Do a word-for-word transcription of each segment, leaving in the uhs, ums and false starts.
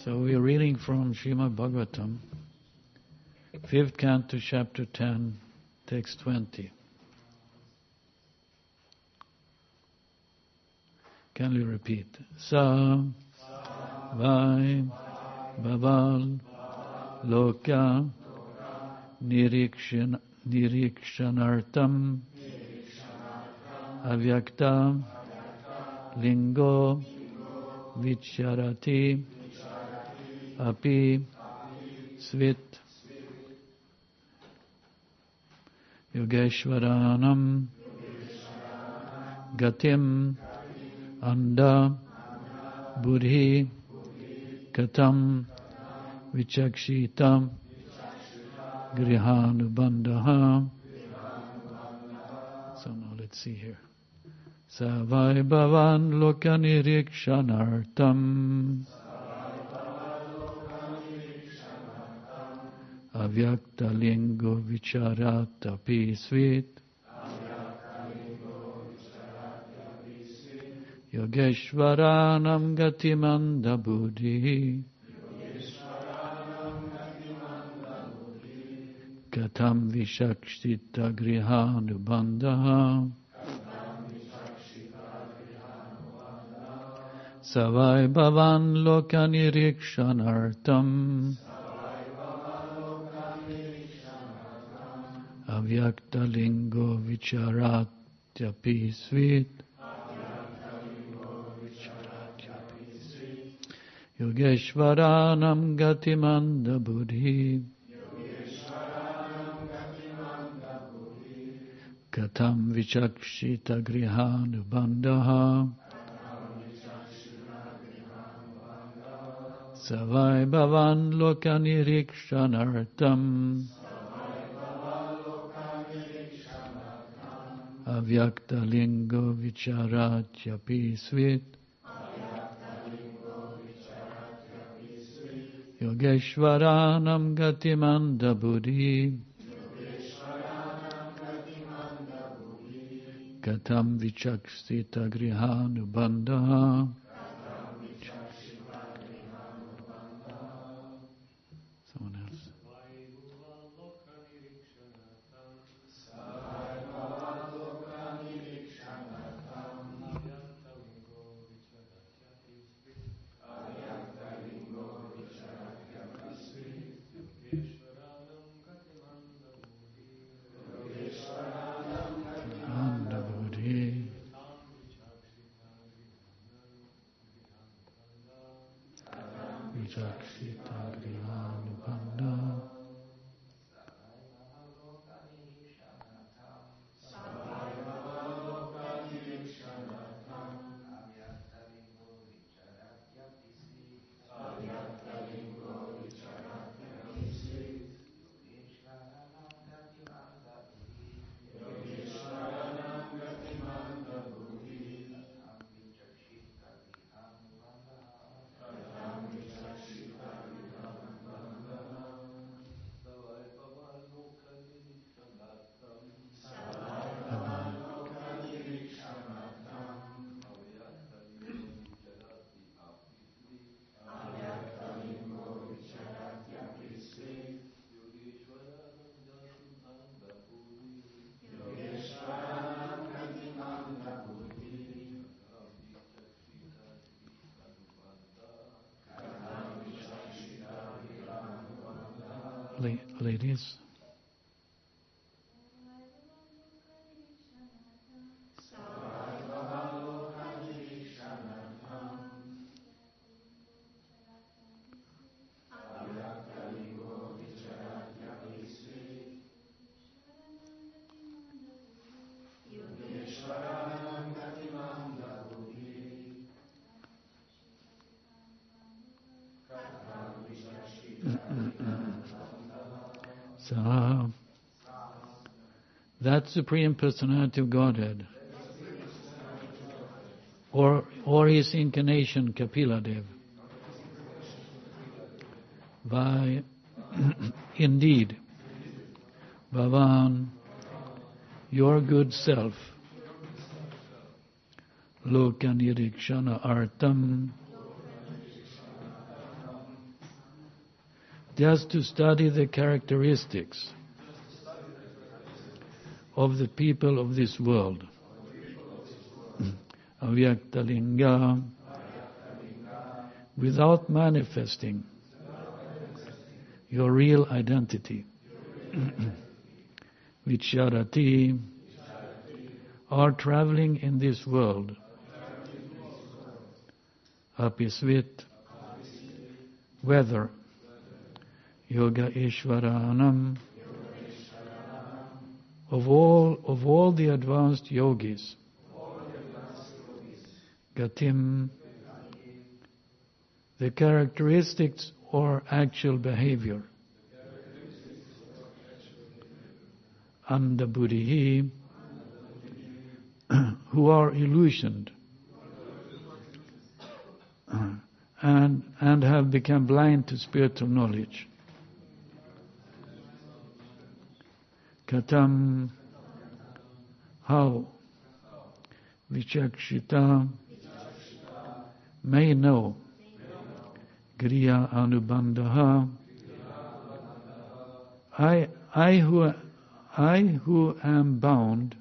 So we are reading from Srimad Bhagavatam, fifth canto, chapter ten, text twenty. Can you repeat? Sa vai bhaval loka nirikshan nirikshanartam avyakta lingo vicharati api svit yogeshwaranam gatim anda buddhi katam vichakshitam grihanubandha. So now let's see here. Savai bhavan lokanirikshanartam avyakta lingo vicharatapi svit Yogeshwaranam gatimanda buddhi katam vishakshita grihanubandha. Savai bhavan lokanirikshanartam avyakta lingo vicharatyapi svit Yogeshwaranam gatimanda buddhi katam vichakshita grihanubandha. Savai bhavan lokanirikshanartam avyakta lingo vicharatyapi svit Yogeshwaranam gatimanda buddhi katam vichakshita grihanubandha. Someone else. Ladies. So, that Supreme Personality of Godhead, or or his incarnation Kapila-dev, by indeed, Bhavan, your good self, Lokanirikshana Artam, just to study the characteristics of the people of this world. Avyaktalinga, without manifesting your real identity. Vicharati, are traveling in this world. Apisvit, whether Yoga Ishvaranam, of all of all the advanced yogis, Gatim, the characteristics or actual behavior, Andabuddhi, who are illusioned and and have become blind to spiritual knowledge. Katam, how Vichakshita may know Griya Anubandha, I I who I who am bound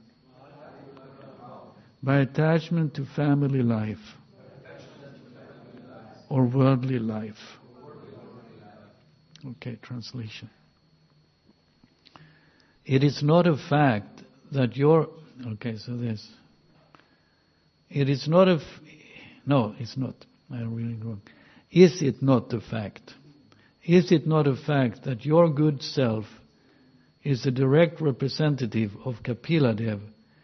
by attachment to family life or worldly life. Okay, translation. It is not a fact that your, okay, so this, it is not a, no, it's not, I'm reading wrong. Is it not a fact? Is it not a fact that your good self is a direct representative of Kapila-dev,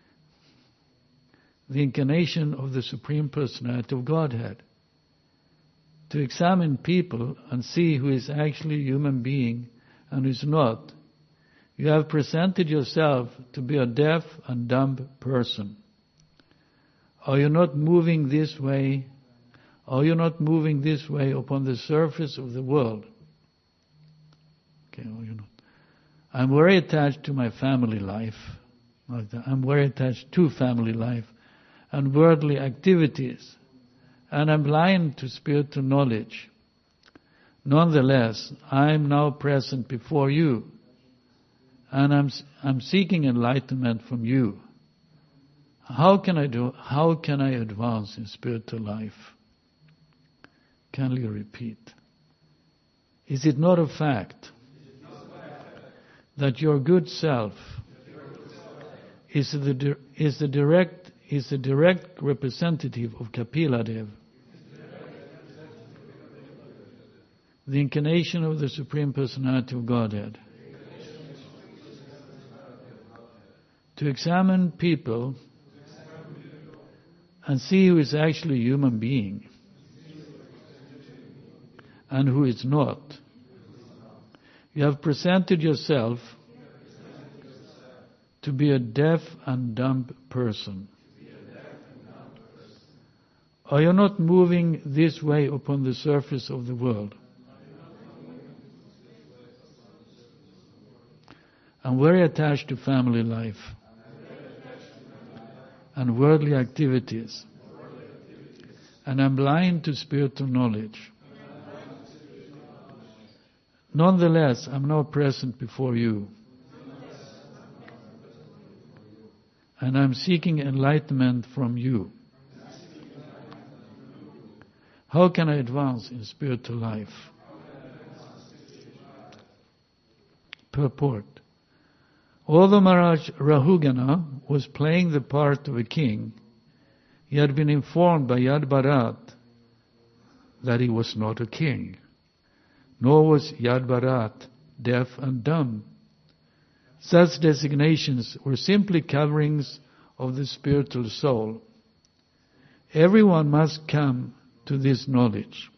the incarnation of the Supreme Personality of Godhead? To examine people and see who is actually a human being and who is not, you have presented yourself to be a deaf and dumb person. Are you not moving this way? Are you not moving this way upon the surface of the world? Okay, are you not? I'm very attached to my family life. I'm very attached to family life and worldly activities, and I'm blind to spiritual knowledge. Nonetheless, I am now present before you, and I'm I'm seeking enlightenment from you. How can I do? How can I advance in spiritual life? Can you repeat? Is it not a fact that your good self is the is the direct is the direct representative of Kapila-dev, the incarnation of the Supreme Personality of Godhead? To examine people and see who is actually a human being and who is not. You have presented yourself to be a deaf and dumb person. Are you not moving this way upon the surface of the world? I'm very attached to family life and worldly activities, and I'm blind to spiritual knowledge. Nonetheless, I'm now present before you, and I'm seeking enlightenment from you. How can I advance in spiritual life? Purport. Although Maharaj Rahugana was playing the part of a king, he had been informed by Yad Bharat that he was not a king, nor was Yad Bharat deaf and dumb. Such designations were simply coverings of the spiritual soul. Everyone must come to this knowledge.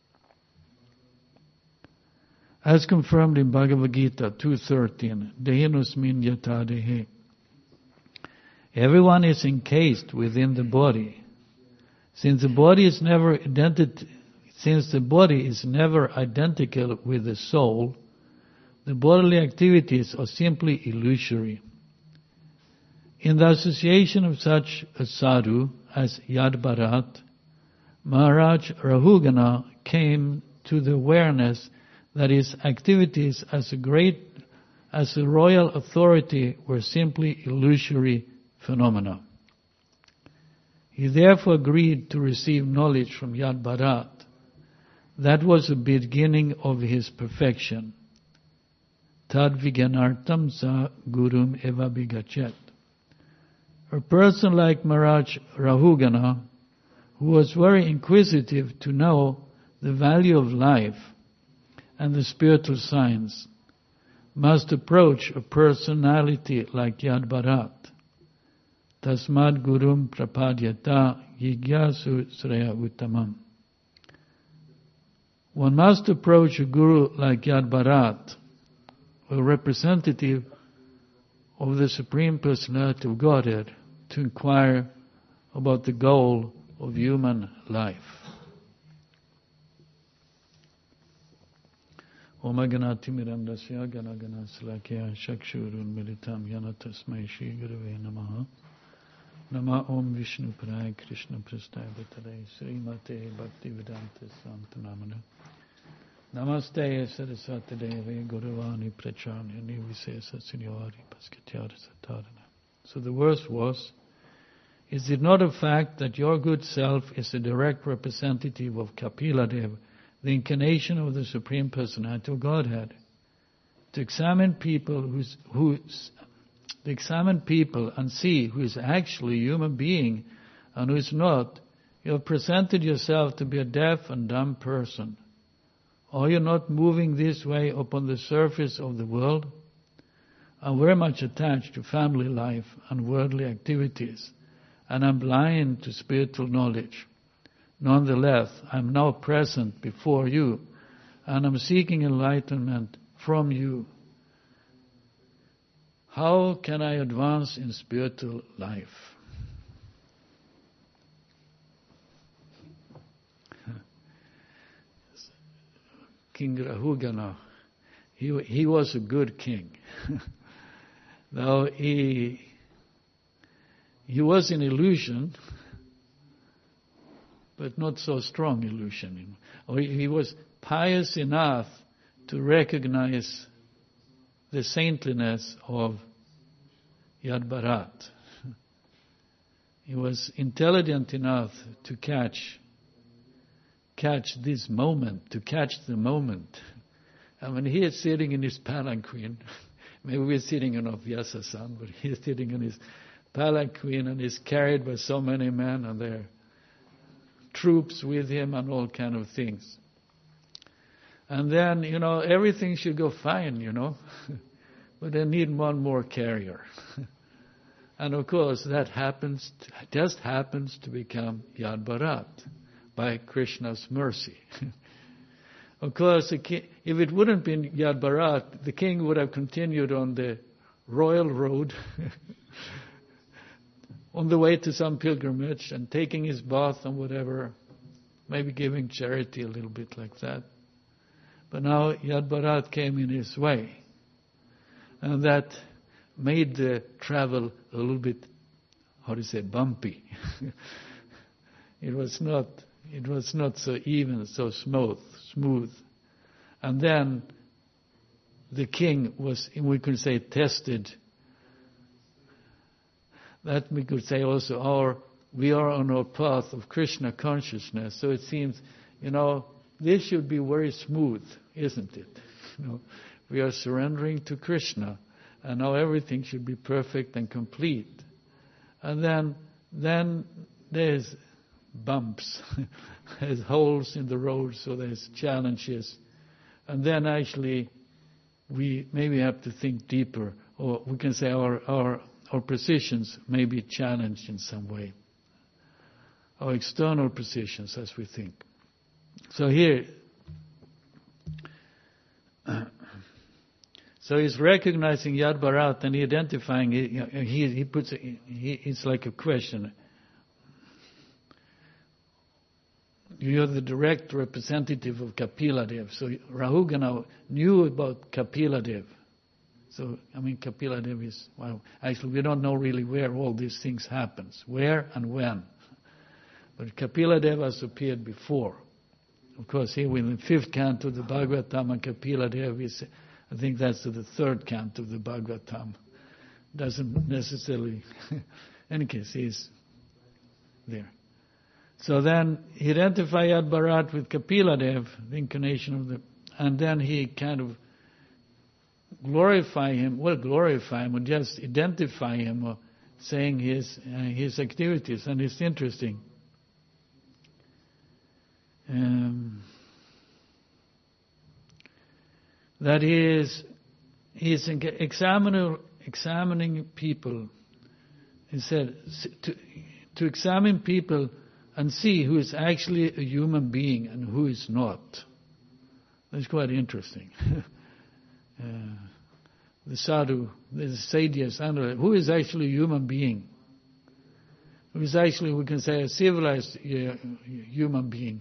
As confirmed in Bhagavad Gita two thirteen, Dehinusmin yata dehe. Everyone is encased within the body. Since the body is never identi- since the body is never identical with the soul, the bodily activities are simply illusory. In the association of such a sadhu as Yad Bharat, Maharaj Rahugana came to the awareness that his activities as a great, as a royal authority were simply illusory phenomena. He therefore agreed to receive knowledge from Yad Bharat. That was the beginning of his perfection. Tad viganartam sa gurum eva bigachet. A person like Maharaj Rahugana, who was very inquisitive to know the value of life and the spiritual science, must approach a personality like Yad Bharat. Tasmad gurum prapadyata yigyasu sreya uttamam. One must approach a guru like Yad Bharat, a representative of the Supreme Personality of Godhead, to inquire about the goal of human life. Om Aganati Mirandasya Ganagana Salakya Shakshurun Militam Yanatasmai Shri Gurave Namaha. Nama Om Vishnu Parai Krishna Prasthaya Bhatare Srimate Bhaktivedanta Santanamana. Namaste Saraswati Devi Guruvani Prachani Nivise Sinyori Paskatyara Satarana. So the verse was, is it not a fact that your good self is a direct representative of Kapila Deva, the incarnation of the Supreme Personality of Godhead? To examine people who's, who's to examine people and see who is actually a human being and who is not, you have presented yourself to be a deaf and dumb person. Are you not moving this way upon the surface of the world? I'm very much attached to family life and worldly activities, and I'm blind to spiritual knowledge. Nonetheless, I'm now present before you, and I'm seeking enlightenment from you. How can I advance in spiritual life? King Rahugana, he, he was a good king. Now he, he was in illusion, but not so strong illusion. Or he was pious enough to recognize the saintliness of Yad Bharat. He was intelligent enough to catch catch this moment, to catch the moment. And when he is sitting in his palanquin, maybe we're sitting on Vyasasan, but he's sitting in his palanquin and is carried by so many men and their troops with him and all kind of things. And then, you know, everything should go fine, you know. But they need one more carrier. And of course, that happens, to, just happens to become Yad Bharat by Krishna's mercy. Of course, if it wouldn't have been Yad Bharat, the king would have continued on the royal road on the way to some pilgrimage and taking his bath and whatever, maybe giving charity a little bit like that. But now Yad Bharat came in his way. And that made the travel a little bit, how do you say, bumpy. It was not, it was not so even, so smooth, smooth. And then the king was, we could say, tested. That we could say also, our we are on our path of Krishna consciousness. So it seems, you know, this should be very smooth, isn't it? You know, we are surrendering to Krishna, and now everything should be perfect and complete. And then, then there's bumps, there's holes in the road, so there's challenges. And then actually, we maybe have to think deeper, or we can say our our our positions may be challenged in some way. Our external positions, as we think. So here, so he's recognizing Yad Bharat and he identifying it. He he puts it, he, it's like a question. You're the direct representative of Kapila Dev. So Rahugana knew about Kapila Dev. So, I mean, Kapila Dev is, well, actually we don't know really where all these things happens, where and when. But Kapila Dev has appeared before. of course, here in the fifth canto of the Bhagavatam and Kapila Dev, I think that's the third canto of the Bhagavatam. Doesn't necessarily, in any case, he's there. So then he identified Yad Bharat with Kapila Dev, the incarnation of the, and then he kind of glorify him, well, glorify him, or just identify him, or saying his uh, his activities, and it's interesting. Um, that he is he is examining examining people. He said to to examine people and see who is actually a human being and who is not. That's quite interesting. uh, the sadhu, the sages, who is actually a human being? Who is actually, we can say, a civilized uh, human being?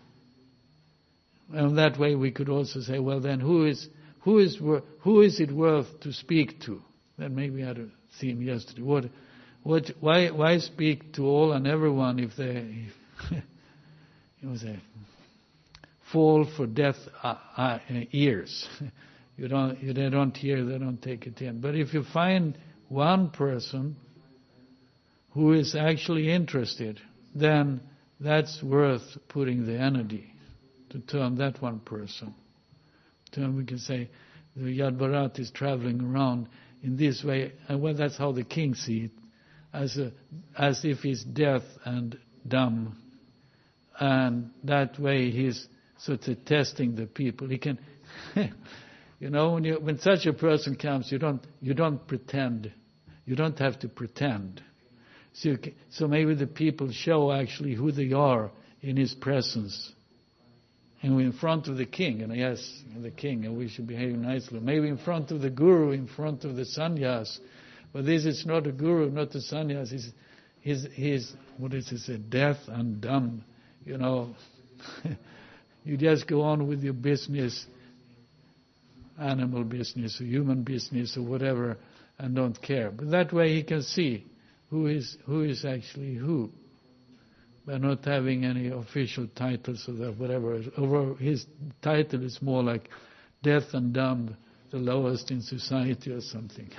And that way we could also say, well then, who is who is who is it worth to speak to? That maybe I had a theme yesterday. What what why why speak to all and everyone if they you know, say, fall for deaf uh, uh, ears? You don't you they don't hear, they don't take it in. But if you find one person who is actually interested, then that's worth putting the energy to turn that one person. Turn, we can say, the Yad Bharat is traveling around in this way, and well, that's how the king sees it, as a, as if he's deaf and dumb, and that way he's sort of testing the people. He can, you know, when you when such a person comes, you don't you don't pretend, you don't have to pretend. So, you can, so maybe the people show actually who they are in his presence. And we're in front of the king, and yes, the king, and we should behave nicely. Maybe in front of the guru, in front of the sannyas. But this is not a guru, not the sannyas. He's, he's, he's what is it, deaf and dumb. You know, you just go on with your business, animal business or human business or whatever, and don't care. But that way he can see who is who is actually who. By not having any official titles or that, whatever. Over his title is more like deaf and dumb, the lowest in society or something.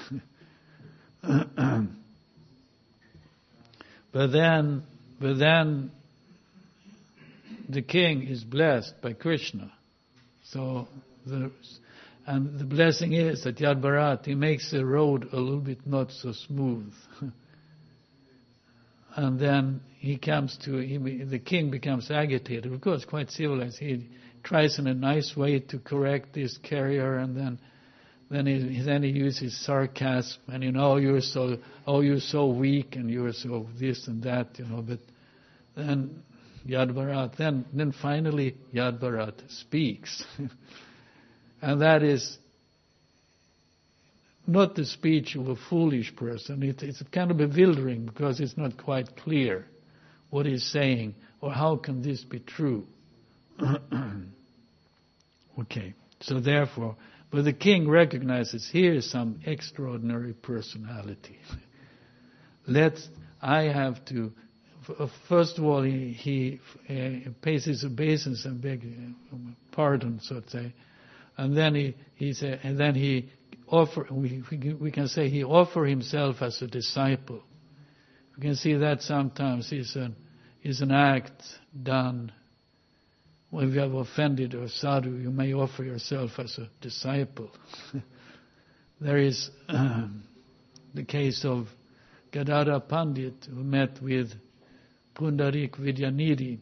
but then, but then, the king is blessed by Krishna. So, the, and the blessing is that Yad Bharat, he makes the road a little bit not so smooth. And then he comes to, he, the king becomes agitated. Of course, quite civilized. He tries in a nice way to correct this carrier, and then, then he then he uses sarcasm, and you know, you're so, oh, you're so weak, and you're so this and that, you know. But then Yad Bharat, then then finally Yad Bharat speaks, and that is not the speech of a foolish person. It, it's kind of bewildering because it's not quite clear what he's saying or how can this be true. Okay, so therefore, but the king recognizes here is some extraordinary personality. Let's, I have to, first of all, he, he uh, pays his obeisance and beg pardon, so to say, and then he, he say, and then he offer, we, we can say he offered himself as a disciple. We can see that sometimes is an, is an act done. When you have offended a sadhu, you may offer yourself as a disciple. There is um, the case of Gadadhar Pandit, who met with Pundarik Vidyanidhi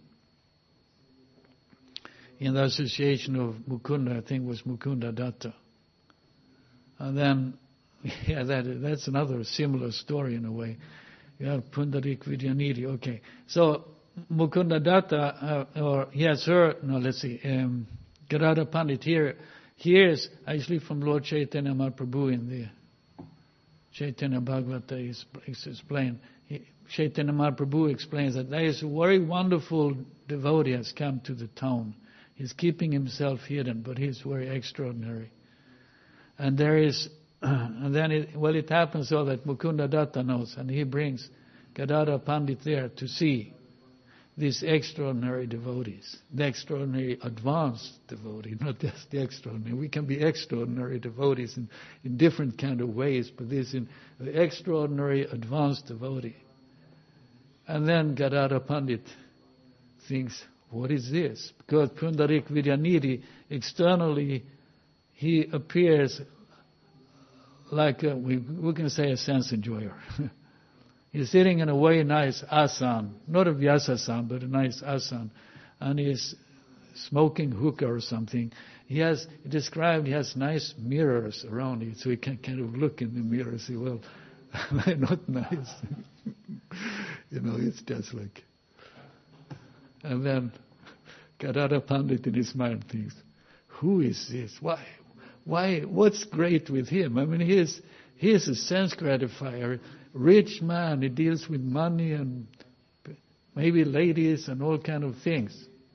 in the association of Mukunda, I think it was Mukunda Datta. And then, yeah, that that's another similar story in a way. You have Pundarik Vidyanidhi. Okay, so Mukunda Datta, uh, or he has heard. No, let's see. Um, Gadadhar Pandit here hears actually from Lord Chaitanya Mahaprabhu in the Chaitanya Bhagavata is, is explained. He, Chaitanya Mahaprabhu explains that there is a very wonderful devotee has come to the town. He's keeping himself hidden, but he's very extraordinary. And there is, and then it, well, it happens so that Mukunda Datta knows, and he brings Gadadhar Pandit there to see. these extraordinary devotees, the extraordinary advanced devotee, not just the extraordinary. We can be extraordinary devotees in, in different kind of ways, but this is the extraordinary advanced devotee. And then Gadadhar Pandit thinks, what is this? Because Pundarik Vidyanidhi, externally, he appears like, a, we, we can say, a sense enjoyer. He's sitting in a very nice asan, not a vyasasan, but a nice asan, and he's smoking hookah or something. He has, he described, he has nice mirrors around it, so he can kind of look in the mirror and say, well, they're not nice. You know, it's just like... And then Gadadhar Pandit in his mind thinks, who is this? Why? Why? What's great with him? I mean, he is, he is a sense gratifier, rich man. He deals with money and maybe ladies and all kind of things.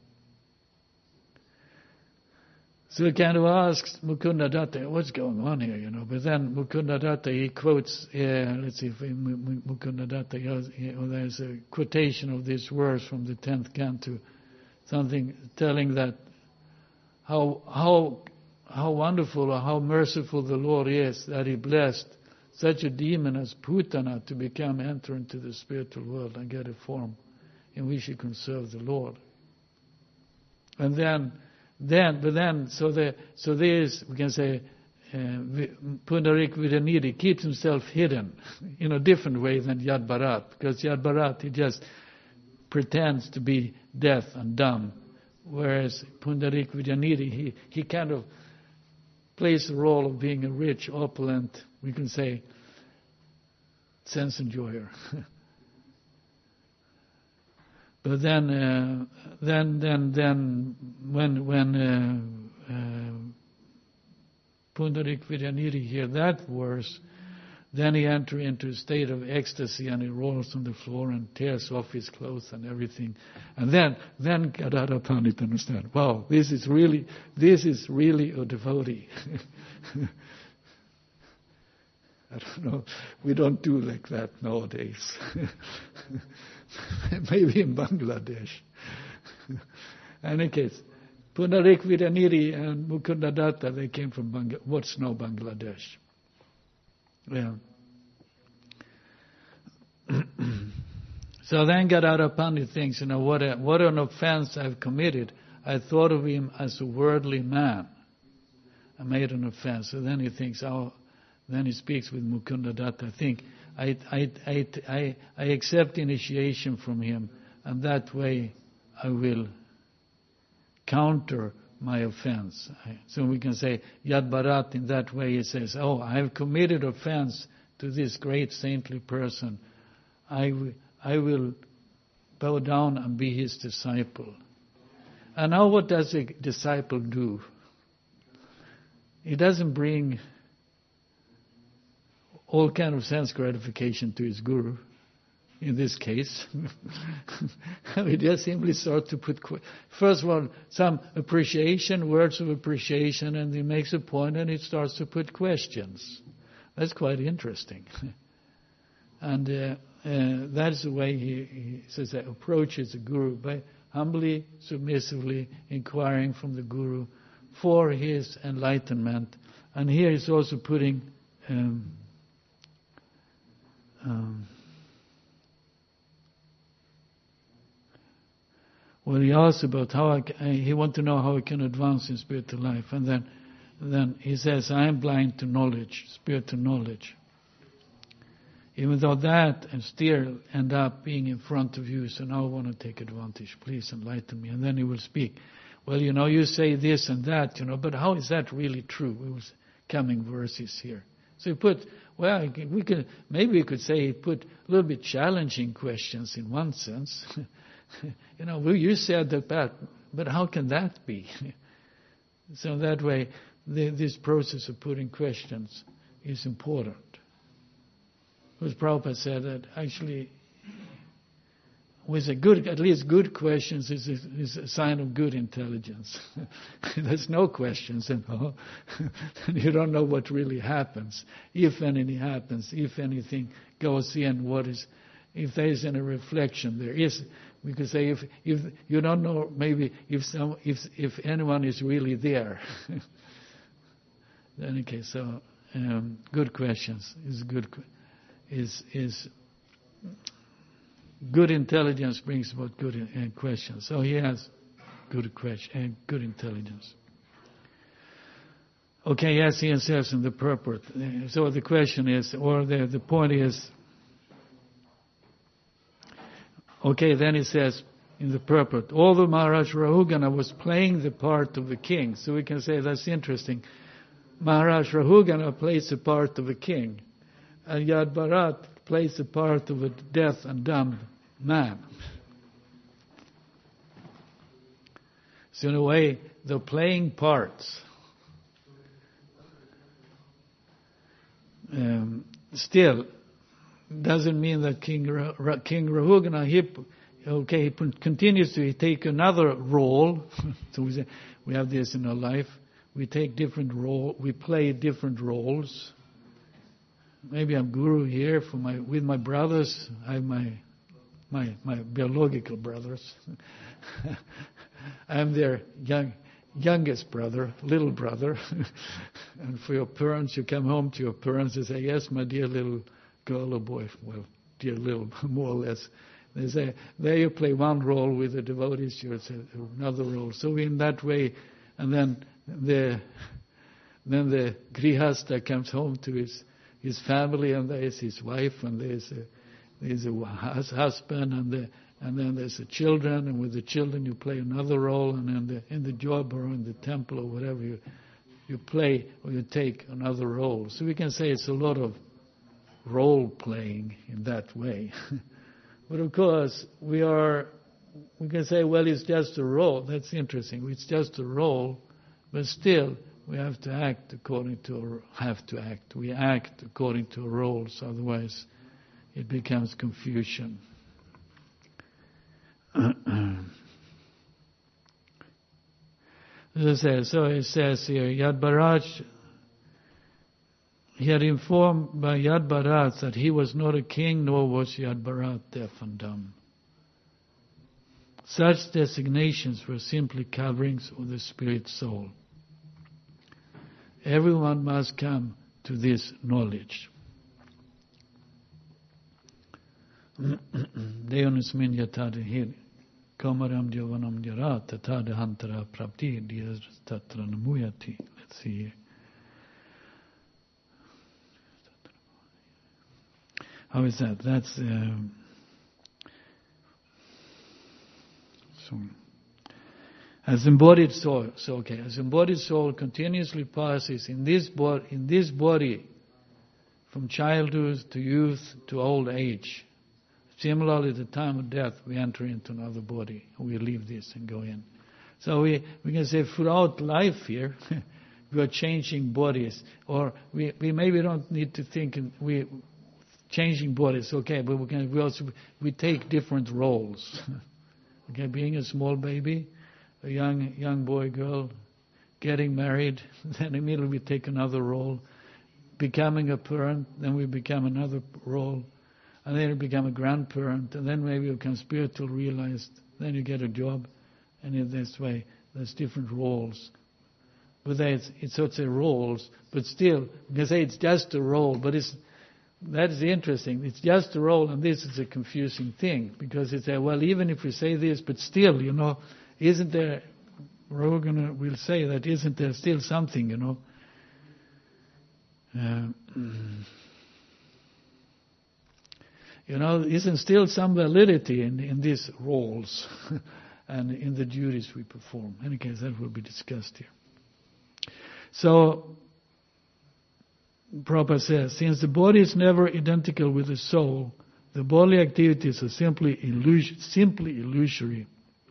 So he kind of asks Mukunda Datta, what's going on here, you know? But then Mukunda Datta, he quotes, yeah, let's see if Mukunda Datta, there's a quotation of this verse from the tenth canto, something telling that how how how wonderful or how merciful the Lord is that He blessed such a demon as Putana to become, enter into the spiritual world and get a form in which he can serve the Lord. And then Then, but then, so the, so there is, we can say, uh, Pundarik Vidyanidhi keeps himself hidden in a different way than Yad Bharat, because Yad Bharat, he just pretends to be deaf and dumb, whereas Pundarik Vidyanidhi, he, he kind of plays the role of being a rich, opulent, we can say, sense enjoyer. But then, uh, then, then, then, when when uh, uh, Pundarik Vidyanidhi hear that verse, then he enters into a state of ecstasy and he rolls on the floor and tears off his clothes and everything. And then, then Gadadhar Pandit understands. Wow, this is really, this is really a devotee. I don't know. We don't do like that nowadays. Maybe in Bangladesh. In any case, Pundarik Vidyanidhi and Mukunda Datta, they came from Bangla- what's now Bangladesh. Yeah. So then Gadadhar Pandit thinks, you know, what a, what an offense I've committed. I thought of him as a worldly man. I made an offense. So then he thinks, oh, then he speaks with Mukunda Datta. I think I, I, I, I, I accept initiation from him, and that way I will counter my offense. So we can say Yad Bharat in that way. He says, oh, I have committed offense to this great saintly person. I, w- I will bow down and be his disciple. And now what does a disciple do? He doesn't bring all kind of sense gratification to his guru, in this case. We just simply start to put, first of all, some appreciation, words of appreciation, and he makes a point and he starts to put questions. That's quite interesting. And uh, uh, that's the way he, he says that approaches the guru, by humbly, submissively inquiring from the guru for his enlightenment. And here he's also putting um, Um, well, he asks about how I can, he wants to know how I can advance in spiritual life, and then, then he says, "I am blind to knowledge, spiritual knowledge. Even though that, I still end up being in front of you. So now I want to take advantage. Please enlighten me." And then he will speak. Well, you know, you say this and that, you know, but how is that really true? It was coming verses here. So he put, well, we could maybe we could say he put a little bit challenging questions in one sense. You know, well, you said that, but, but how can that be? So that way, the, this process of putting questions is important. Because Prabhupada said that actually, with a good, at least good questions is a, is a sign of good intelligence. There's no questions, and oh, you don't know what really happens, if anything happens, if anything goes in, what is, if there is any reflection. There is, we could say if if you don't know maybe if some if if anyone is really there. In any case, so um, good questions is good is is good intelligence brings about good in, uh, questions. So he has good question and uh, good intelligence. Okay, yes, he says in the purport. So the question is, or the the point is. Okay, then he says in the purport, although Maharaj Rahugana was playing the part of the king, so we can say that's interesting. Maharaj Rahugana plays the part of a king, and Yad Bharat plays the part of a deaf and dumb man. So in a way, they're playing parts. Um, still, doesn't mean that King Ra- King Rahugana, he, okay, he continues to take another role. So we say, we have this in our life. We take different role. We play different roles. Maybe I'm guru here for my with my brothers. I have my my my biological brothers. I'm their young youngest brother, little brother. And for your parents, you come home to your parents and say, "Yes, my dear little girl or boy," well, dear little, more or less. They say, there you play one role with the devotees, you say another role. So in that way, and then the then the grihasta comes home to his his family, and there is his wife, and there's a, there's a husband, and the, and then there's the children, and with the children you play another role, and in the in the job or in the temple or whatever you you play or you take another role. So we can say it's a lot of role playing in that way. But of course, we are, we can say, well, it's just a role. That's interesting. It's just a role, but still, we have to act according to, have to act. We act according to roles, otherwise it becomes confusion. As I said, so it says here, Yad Bharat, he had informed by Yad Bharat that he was not a king, nor was Yad Bharat deaf and dumb. Such designations were simply coverings of the spirit soul. Everyone must come to this knowledge. Deonus min yatad hir kamaram dyavanam dyara tatad hantara prapti dyas tatra namuyati. Let's see here. How is that? That's um, so. As embodied soul, so okay. As embodied soul continuously passes in this body, in this body, from childhood to youth to old age. Similarly, at the time of death, we enter into another body. We leave this and go in. So we we can say throughout life here, we are changing bodies, or we we maybe don't need to think in, we. Changing bodies, okay, but we can we also we take different roles. Okay, being a small baby, a young young boy, girl, getting married, then immediately we take another role. Becoming a parent, then we become another role, and then you become a grandparent, and then maybe you become spiritual realized. Then you get a job, and in this way, there's different roles. But it's it's sort of roles, but still, we can say it's just a role, but it's. That is interesting. It's just a role, and this is a confusing thing, because it's a, well, even if we say this, but still, you know, isn't there, Rogan will say that, isn't there still something, you know? Uh, you know, isn't still some validity in, in these roles and in the duties we perform? In any case, that will be discussed here. So, Prabhupada says, since the body is never identical with the soul, the bodily activities are simply, illus- simply illusory.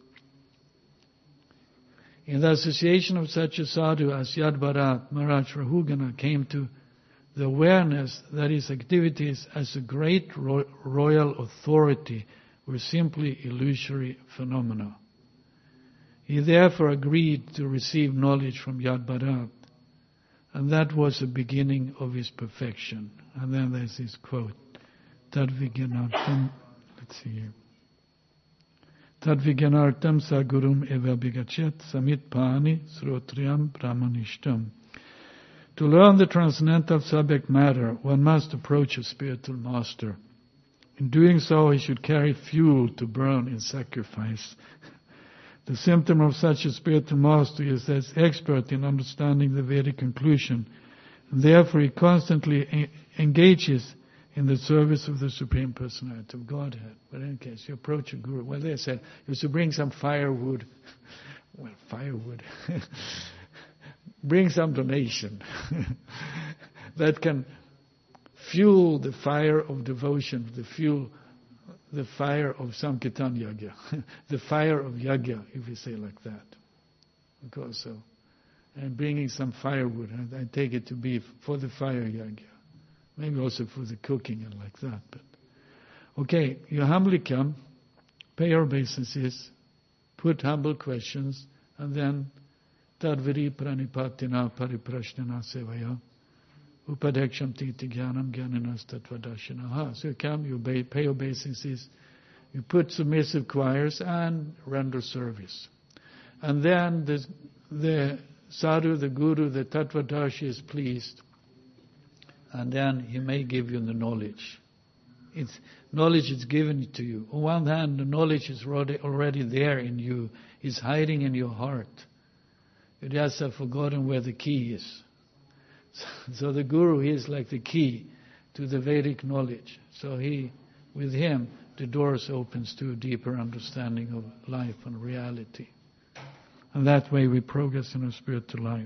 In the association of such a sadhu as Yad Bharat, Maharaj Rahugana came to the awareness that his activities as a great ro- royal authority were simply illusory phenomena. He therefore agreed to receive knowledge from Yad Bharat. And that was the beginning of his perfection. And then there's this quote, Tadvigyanatham, let's see here. Tadviganartam sagurum evabhigachet samit pani srotriyam brahmanishtam. To learn the transcendental subject matter, one must approach a spiritual master. In doing so, he should carry fuel to burn in sacrifice. The symptom of such a spiritual master is that he is expert in understanding the Vedic conclusion, and therefore he constantly en- engages in the service of the Supreme Personality of Godhead. But in any case, you approach a guru. Well, they said, you should bring some firewood. Well, firewood. Bring some donation that can fuel the fire of devotion, the fuel, the fire of Sankirtan Yagya, the fire of Yagya, if you say like that. Because so, and bringing some firewood, and I take it to be for the fire Yagya, maybe also for the cooking and like that. But okay, you humbly come, pay your obeisances, put humble questions, and then Tadviri pranipatina pariprashnana sevaya upadeksham titi jnanam jnananas tattvadashinaha. So you come, you obey, pay obeisances, you put submissive choirs and render service. And then the, the sadhu, the guru, the tattvadashi is pleased. And then he may give you the knowledge. It's, knowledge is given to you. On one hand, the knowledge is already, already there in you. It's hiding in your heart. You just have forgotten where the key is. So the guru, he is like the key to the Vedic knowledge. So he, with him, the doors opens to a deeper understanding of life and reality. And that way we progress in our spiritual life.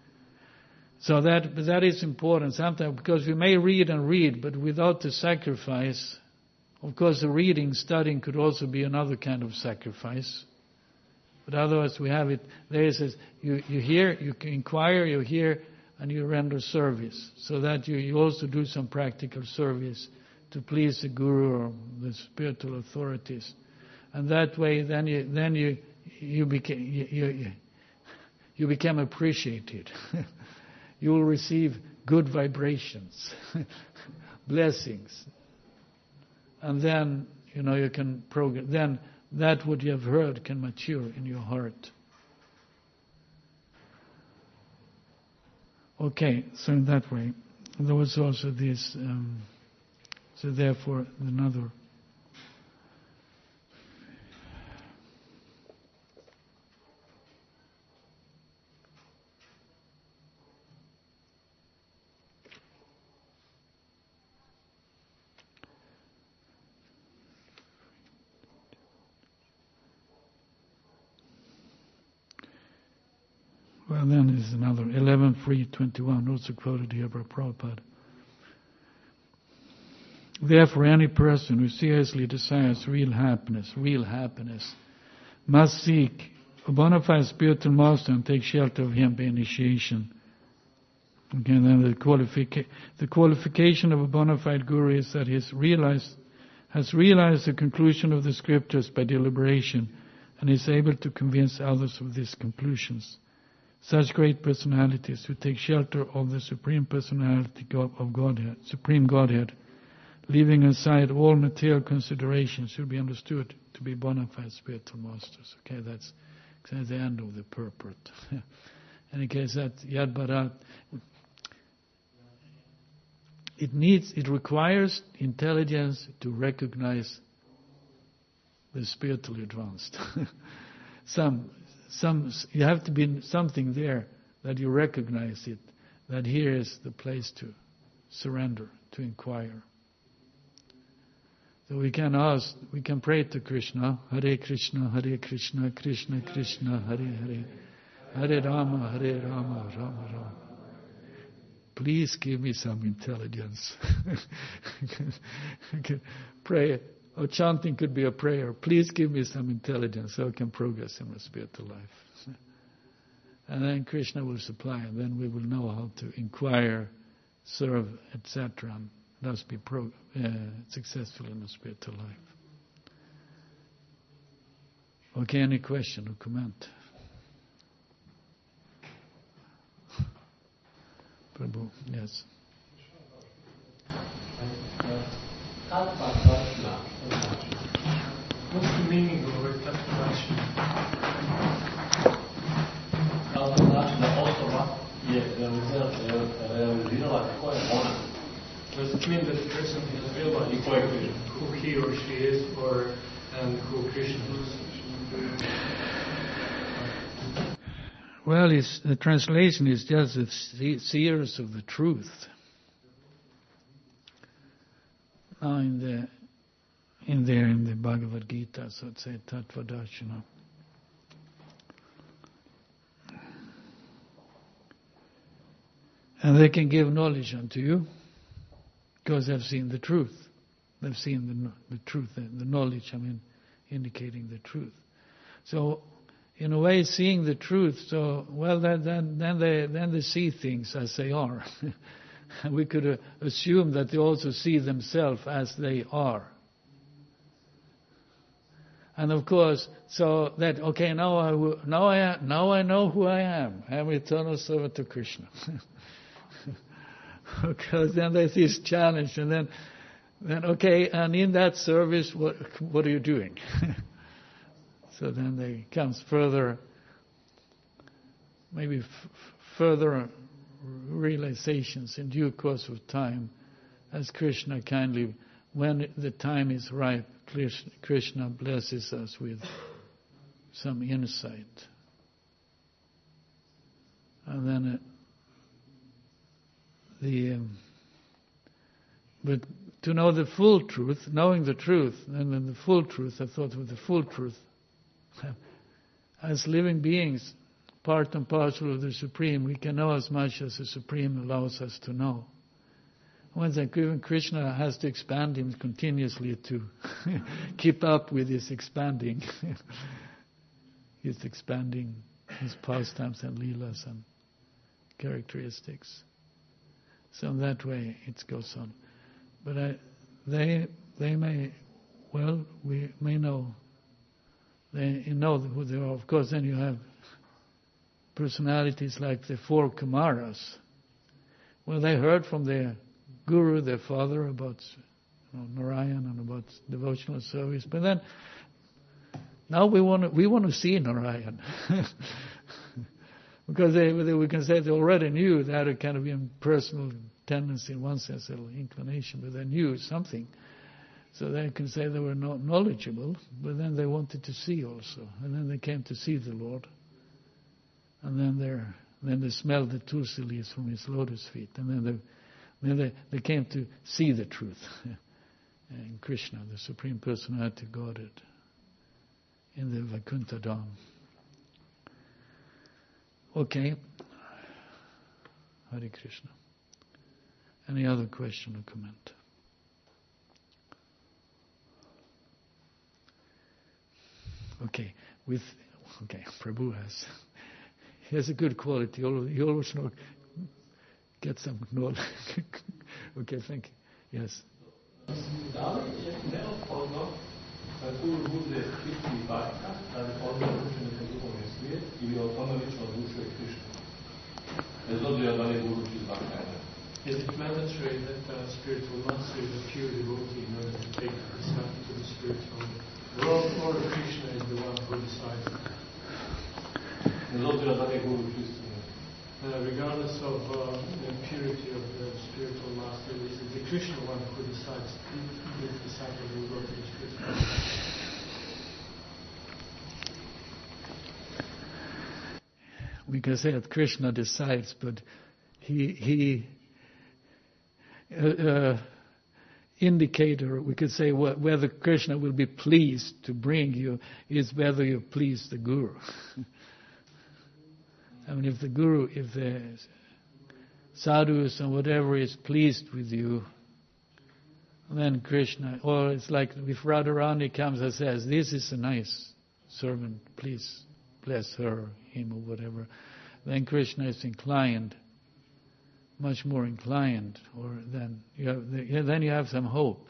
So that that is important sometimes, because we may read and read, but without the sacrifice, of course the reading, studying could also be another kind of sacrifice. But otherwise we have it, there it says, you, you hear, you can inquire, you hear, and you render service. So that you, you also do some practical service to please the guru or the spiritual authorities. And that way then you then you you became you, you, you become appreciated. You will receive good vibrations, blessings. And then, you know, you can progress. Then that what you have heard can mature in your heart. Okay, so in that way, there was also this, um, so therefore another. Well, then is another eleven three twenty-one, also quoted here by Prabhupada. Therefore, any person who seriously desires real happiness, real happiness, must seek a bona fide spiritual master and take shelter of him by initiation. Okay, then the, qualifica- the qualification of a bona fide guru is that he has realized, has realized the conclusion of the scriptures by deliberation and is able to convince others of these conclusions. Such great personalities who take shelter of the Supreme Personality of Godhead, Supreme Godhead, leaving aside all material considerations, should be understood to be bona fide spiritual masters. Okay, that's, that's the end of the purport. In any case, that Yad Bharat, it needs, it requires intelligence to recognize the spiritually advanced. Some. Some, you have to be something there that you recognize it, that here is the place to surrender, to inquire. So we can ask, we can pray to Krishna, Hare Krishna, Hare Krishna, Krishna Krishna, Hare Hare, Hare Rama, Hare Rama, Rama Rama. Please give me some intelligence. Pray. Or chanting could be a prayer. Please give me some intelligence so I can progress in my spiritual life. And then Krishna will supply, and then we will know how to inquire, serve, et cetera, and thus be pro- uh, successful in the spiritual life. Okay, any question or comment? Prabhu, yes. What's the meaning of the word You mean that the person has realized who he or she is, or and who Krishna is? Well, it's, the translation is just the see- seers of the truth. Now in the in there in the Bhagavad Gita, so to say, Tattvadarshana. And they can give knowledge unto you because they've seen the truth. They've seen the the truth, the knowledge, I mean, indicating the truth. So, in a way, seeing the truth, so, well, then, then, then, they, then they see things as they are. We could uh, assume that they also see themselves as they are. And of course, so that, okay, now I, will, now I, now I know who I am. I am eternal servant to Krishna. Because then there's this challenge, and then, then okay, and in that service, what what are you doing? So then there comes further, maybe f- further realizations in due course of time, as Krishna kindly, when the time is ripe, Krishna blesses us with some insight. And then it, the um, but to know the full truth, knowing the truth, and then the full truth, I thought with the full truth, as living beings, part and parcel of the Supreme, we can know as much as the Supreme allows us to know. Once even Krishna has to expand him continuously to keep up with his expanding. He's expanding his pastimes and leelas and characteristics. So in that way it goes on. But I, they they may, well, we may know, they know who they are. Of course, then you have personalities like the four Kumaras. Well, they heard from their guru, their father, about you know, Narayan and about devotional service. But then, now we want to, we want to see Narayan. Because they, they, we can say they already knew they had a kind of impersonal tendency in one sense, a little inclination, but they knew something. So they can say they were not knowledgeable, but then they wanted to see also. And then they came to see the Lord. And then they then they smelled the tulsi leaves from his lotus feet. And then they, then they, they came to see the truth in Krishna, the Supreme Personality of Godhead, in the Vaikuntha Dham. Okay. Hare Krishna. Any other question or comment? Okay. With okay, Prabhu has he has a good quality. He always know, get some knowledge. Okay, thank you. Yes. Is it mandatory that the spiritual master is a pure devotee in order to take the disciple to the spiritual world, or Krishna is the one who decides? Uh, regardless of uh, the purity of the spiritual master, is it the Krishna one who decides if the disciple will go to the spiritual world? We can say that Krishna decides, but he he uh, uh, indicator, we could say wh- whether Krishna will be pleased to bring you is whether you please the Guru. I mean, if the Guru, if the sadhus and whatever is pleased with you, then Krishna, or it's like if Radharani comes and says, this is a nice servant, please bless her, him, or whatever, then Krishna is inclined, much more inclined, or then you have, then you have some hope.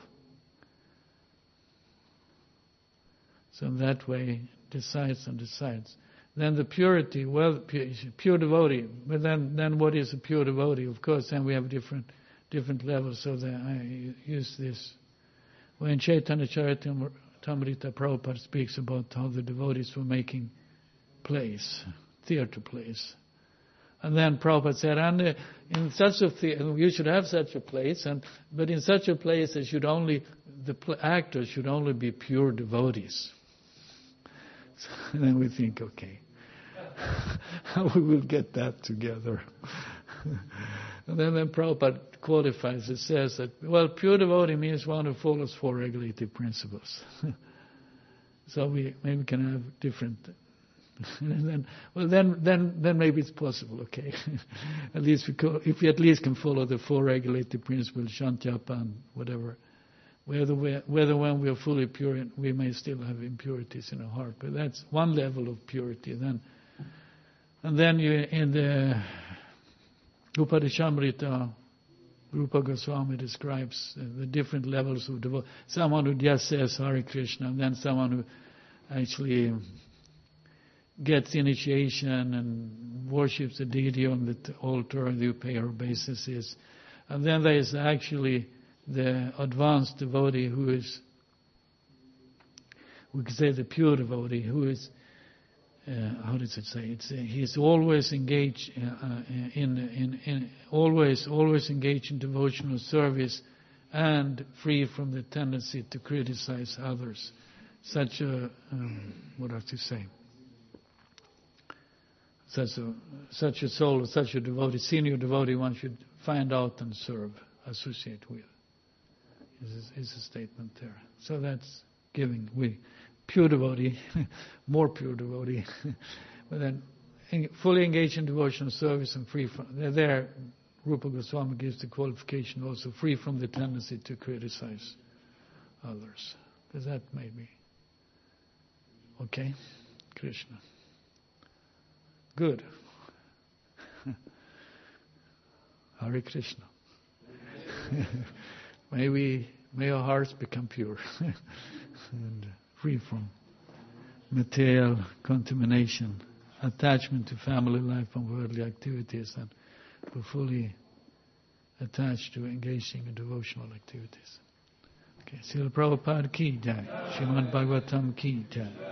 So in that way, decides and decides. Then the purity, well, pure, pure devotee. But then, then what is a pure devotee? Of course, then we have different different levels. So that I use this. When Chaitanya Charitamrita Prabhupada speaks about how the devotees were making plays, theater plays, And then Prabhupada said, and uh, in such a th- you should have such a place, and but in such a place, it should only the pl- actors should only be pure devotees. So, and then we think, okay, how we will get that together? And then, then Prabhupada qualifies. It says that, well, pure devotee means one who follows four regulative principles. So we maybe can have different. And then, well, then, then, then maybe it's possible. Okay, at least we co- if we at least can follow the four regulative principles, shantyapa and whatever. Whether we, whether when we are fully pure, we may still have impurities in our heart, but that's one level of purity. Then, and then you in the Upadeshamrita, Rupa Goswami describes the different levels of devotion. Someone who just says Hare Krishna, and then someone who actually gets initiation and worships the deity on the altar, the pay obeisances. And then there is actually the advanced devotee who is, we could say the pure devotee, who is, uh, how does it say? It's uh, he is always engaged uh, in, in in always always engaged in devotional service, and free from the tendency to criticize others. Such a um, what have to say? Such a such a soul, such a devotee, senior devotee, one should find out and serve, associate with. Is is a statement there. So that's giving. We pure devotee, more pure devotee, but then fully engaged in devotional service and free from. There, Rupa Goswami gives the qualification also, free from the tendency to criticize others. Does that maybe? Okay, Krishna. Good. Hare Krishna. May we, may our hearts become pure and free from material contamination, attachment to family life and worldly activities, and we're fully attached to engaging in devotional activities. Okay, Srila Prabhupada ki jai, Srimad Bhagavatam ki jai.